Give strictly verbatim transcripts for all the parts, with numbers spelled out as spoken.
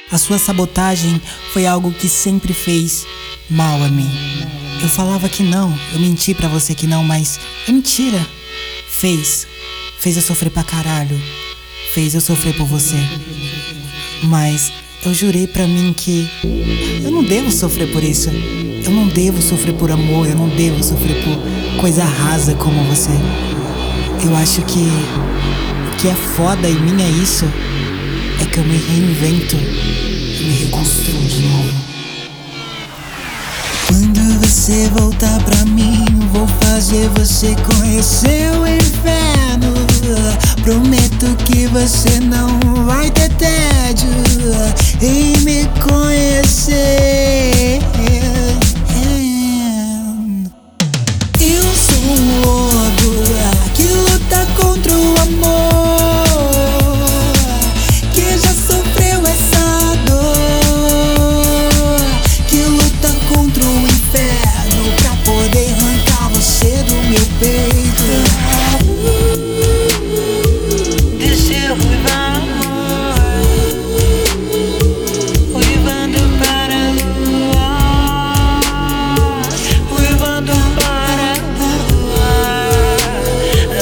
A sua sabotagem foi algo que sempre fez mal a mim. Eu falava que não, eu menti pra você que não, mas é mentira. Fez, fez eu sofrer pra caralho. Fez eu sofrer por você. Mas eu jurei pra mim que eu não devo sofrer por isso. Eu não devo sofrer por amor, eu não devo sofrer por coisa rasa como você. Eu acho que o que é foda em mim é isso. É que eu me reinvento, eu me reconstruo de novo. Quando você voltar pra mim, vou fazer você conhecer o inferno. Prometo que você não vai ter tédio em me conhecer. Eu sou um lobo que luta contra o amor, que já sofreu essa dor, que luta contra o inferno pra poder arrancar você do meu peito. Deixa eu uivar, amor, uivando para a lua, uivando para a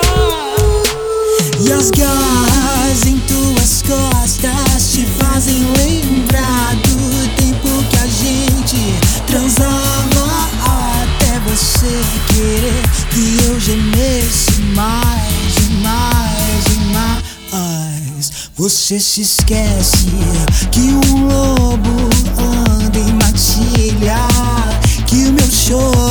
lua. E as garras em tuas costas te fazem lembrar do tempo que a gente transava, até você querer que eu gemesse mais, demais, demais. Você se esquece que um lobo anda em matilha, que o meu choro